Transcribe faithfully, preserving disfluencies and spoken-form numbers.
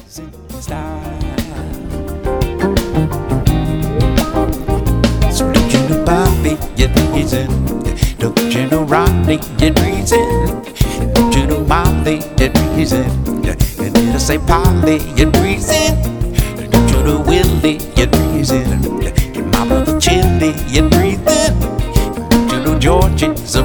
blazing style. So don't you know Bobby, you're breezing. Don't you know Rodney, you're breezing. Don't you know Molly, you're breezing. And did I say Polly, you're breezing. Don't you know Willie, you're breezing. And my brother Chili, you're breathing. Don't you know Georgie's